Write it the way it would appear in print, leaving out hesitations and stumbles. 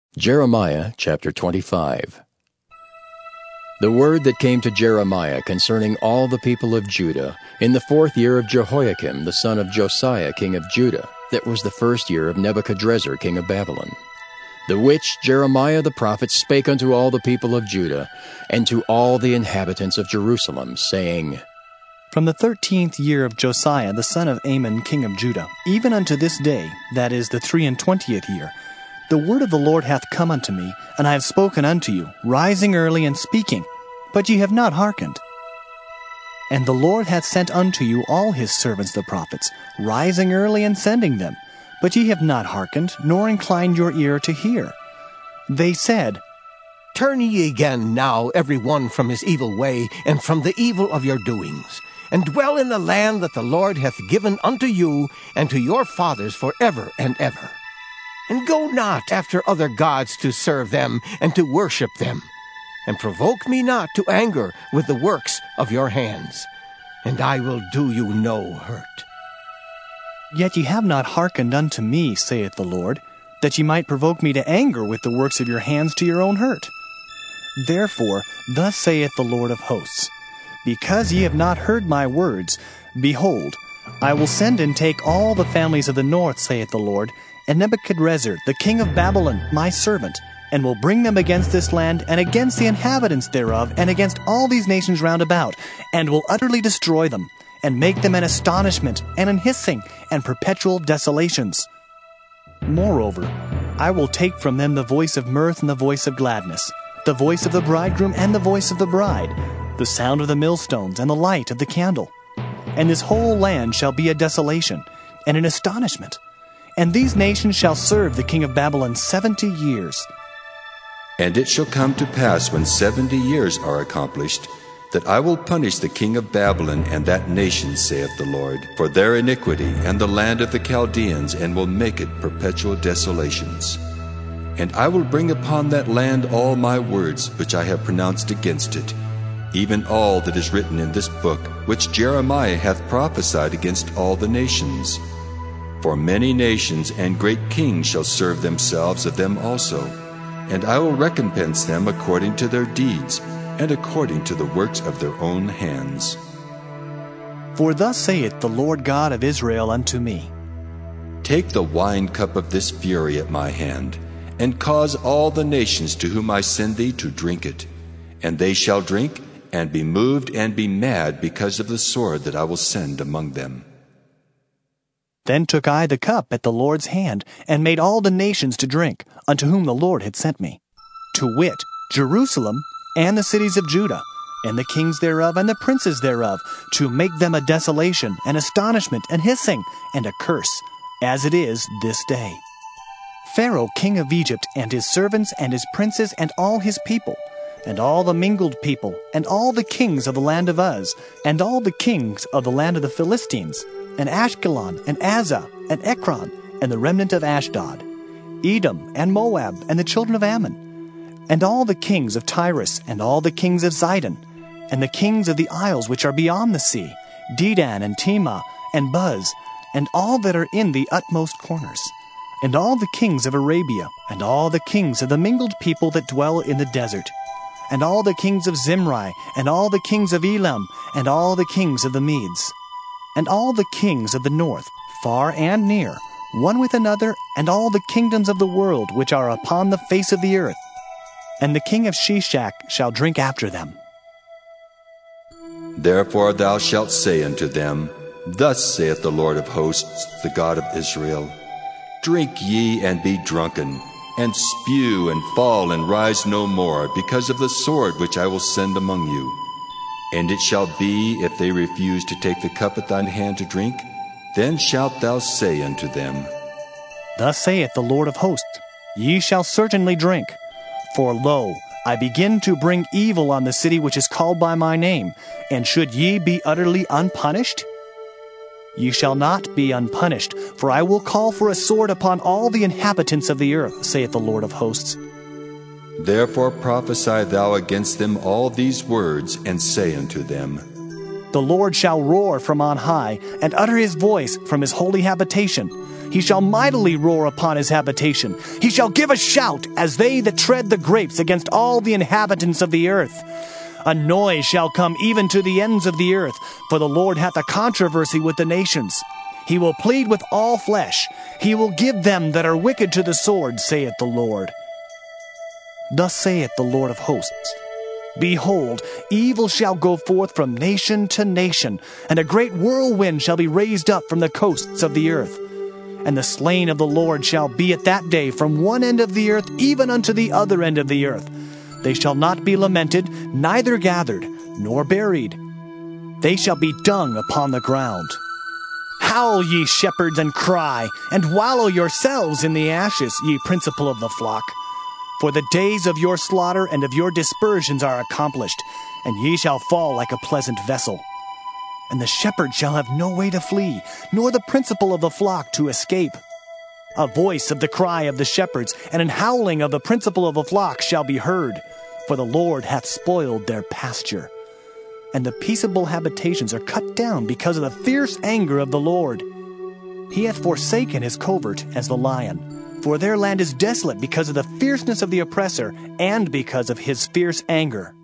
Jeremiah chapter 25. The word that came to Jeremiah concerning all the people of Judah in the 4th year of Jehoiakim the son of Josiah king of Judah, that was the 1st year of Nebuchadrezzar king of Babylon, the which Jeremiah the prophet spake unto all the people of Judah, and to all the inhabitants of Jerusalem, saying, From the 13th year of Josiah the son of Amon king of Judah, even unto this day, that is the 23rd year, the word of the Lord hath come unto me, and I have spoken unto you, rising early and speaking, but ye have not hearkened. And the Lord hath sent unto you all his servants the prophets, rising early and sending them, but ye have not hearkened, nor inclined your ear to hear. They said, Turn ye again now every one from his evil way, and from the evil of your doings, and dwell in the land that the Lord hath given unto you and to your fathers forever and ever. And go not after other gods to serve them and to worship them. And provoke me not to anger with the works of your hands, and I will do you no hurt. Yet ye have not hearkened unto me, saith the Lord, that ye might provoke me to anger with the works of your hands to your own hurt. Therefore, thus saith the Lord of hosts, Because ye have not heard my words, behold, I will send and take all the families of the north, saith the Lord, and Nebuchadrezzar, the king of Babylon, my servant, and will bring them against this land, and against the inhabitants thereof, and against all these nations round about, and will utterly destroy them, and make them an astonishment, and an hissing, and perpetual desolations. Moreover, I will take from them the voice of mirth and the voice of gladness, the voice of the bridegroom and the voice of the bride, the sound of the millstones and the light of the candle. And this whole land shall be a desolation, and an astonishment. And these nations shall serve the king of Babylon 70 years. And it shall come to pass when 70 years are accomplished, that I will punish the king of Babylon and that nation, saith the Lord, for their iniquity and the land of the Chaldeans, and will make it perpetual desolations. And I will bring upon that land all my words which I have pronounced against it, even all that is written in this book, which Jeremiah hath prophesied against all the nations. For many nations and great kings shall serve themselves of them also, and I will recompense them according to their deeds, and according to the works of their own hands. For thus saith the Lord God of Israel unto me, Take the wine cup of this fury at my hand, and cause all the nations to whom I send thee to drink it, and they shall drink, and be moved and be mad because of the sword that I will send among them. Then took I the cup at the Lord's hand, and made all the nations to drink, unto whom the Lord had sent me, to wit, Jerusalem, and the cities of Judah, and the kings thereof, and the princes thereof, to make them a desolation, an astonishment, an hissing, and a curse, as it is this day. Pharaoh king of Egypt, and his servants, and his princes, and all his people, and all the mingled people, and all the kings of the land of Uz, and all the kings of the land of the Philistines, and Ashkelon, and Azza, and Ekron, and the remnant of Ashdod, Edom, and Moab, and the children of Ammon, and all the kings of Tyrus, and all the kings of Zidon, and the kings of the isles which are beyond the sea, Dedan, and Tema, and Buz, and all that are in the utmost corners, and all the kings of Arabia, and all the kings of the mingled people that dwell in the desert, and all the kings of Zimri, and all the kings of Elam, and all the kings of the Medes, and all the kings of the north, far and near, one with another, and all the kingdoms of the world which are upon the face of the earth. And the king of Sheshach shall drink after them. Therefore thou shalt say unto them, Thus saith the Lord of hosts, the God of Israel, Drink ye and be drunken, and spew and fall and rise no more, because of the sword which I will send among you. And it shall be, if they refuse to take the cup at thine hand to drink, then shalt thou say unto them, Thus saith the Lord of hosts, Ye shall certainly drink. For lo, I begin to bring evil on the city which is called by my name, and should ye be utterly unpunished? Ye shall not be unpunished, for I will call for a sword upon all the inhabitants of the earth, saith the Lord of hosts. Therefore prophesy thou against them all these words, and say unto them, The Lord shall roar from on high, and utter his voice from his holy habitation. He shall mightily roar upon his habitation. He shall give a shout as they that tread the grapes against all the inhabitants of the earth. A noise shall come even to the ends of the earth, for the Lord hath a controversy with the nations. He will plead with all flesh. He will give them that are wicked to the sword, saith the Lord. Thus saith the Lord of hosts, Behold, evil shall go forth from nation to nation, and a great whirlwind shall be raised up from the coasts of the earth. And the slain of the Lord shall be at that day from one end of the earth even unto the other end of the earth. They shall not be lamented, neither gathered, nor buried. They shall be dung upon the ground. Howl, ye shepherds, and cry, and wallow yourselves in the ashes, ye principal of the flock. For the days of your slaughter and of your dispersions are accomplished, and ye shall fall like a pleasant vessel. And the shepherd shall have no way to flee, nor the principal of the flock to escape. A voice of the cry of the shepherds, and an howling of the principal of the flock shall be heard, for the Lord hath spoiled their pasture. And the peaceable habitations are cut down because of the fierce anger of the Lord. He hath forsaken his covert as the lion, for their land is desolate because of the fierceness of the oppressor, and because of his fierce anger.